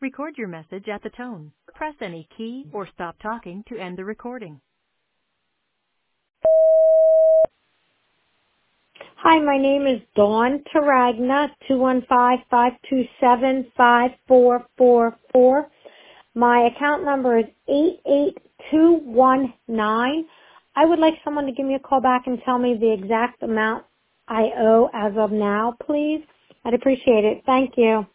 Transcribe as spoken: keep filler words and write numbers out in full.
Record your message at the tone. Press any key or stop talking to end the recording. Hi, my name is Dawn Taragna, two one five, five two seven, five four four four. My account number is eight eight two one nine. I would like someone to give me a call back and tell me the exact amount I owe as of now, please. I'd appreciate it. Thank you.